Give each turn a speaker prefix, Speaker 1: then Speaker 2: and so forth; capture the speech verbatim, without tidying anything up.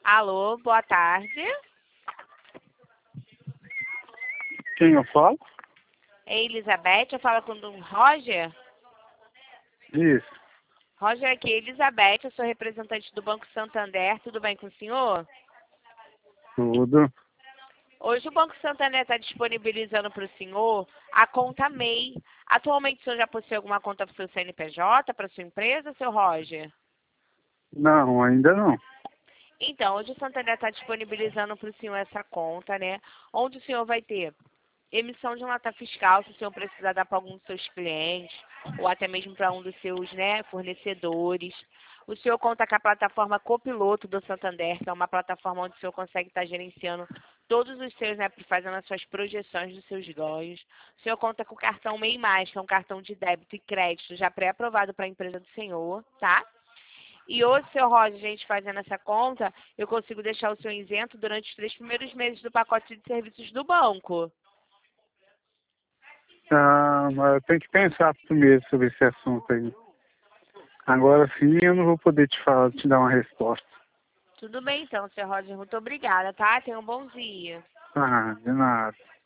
Speaker 1: Alô, boa tarde.
Speaker 2: Quem eu falo?
Speaker 1: É Elizabeth, eu falo com o Roger.
Speaker 2: Isso.
Speaker 1: Roger aqui, Elizabeth, eu sou representante do Banco Santander, tudo bem com o senhor?
Speaker 2: Tudo.
Speaker 1: Hoje o Banco Santander está disponibilizando para o senhor a conta M E I. Atualmente o senhor já possui alguma conta para o seu C N P J, para sua empresa, seu Roger?
Speaker 2: Não, ainda não.
Speaker 1: Então, hoje o Santander está disponibilizando para o senhor essa conta, né? Onde o senhor vai ter emissão de nota fiscal, se o senhor precisar dar para algum dos seus clientes, ou até mesmo para um dos seus, né, fornecedores. O senhor conta com a plataforma Copiloto do Santander, que é uma plataforma onde o senhor consegue estar gerenciando todos os seus, né, fazendo as suas projeções dos seus ganhos. O senhor conta com o cartão M E I Mais, que é um cartão de débito e crédito já pré-aprovado para a empresa do senhor, tá? E hoje, seu Roger, a gente fazendo essa conta, eu consigo deixar o senhor isento durante os três primeiros meses do pacote de serviços do banco.
Speaker 2: Ah, mas eu tenho que pensar primeiro sobre esse assunto aí. Agora sim eu não vou poder te falar, te dar uma resposta.
Speaker 1: Tudo bem então, seu Roger. Muito obrigada, tá? Tenha um bom dia.
Speaker 2: Ah, de nada.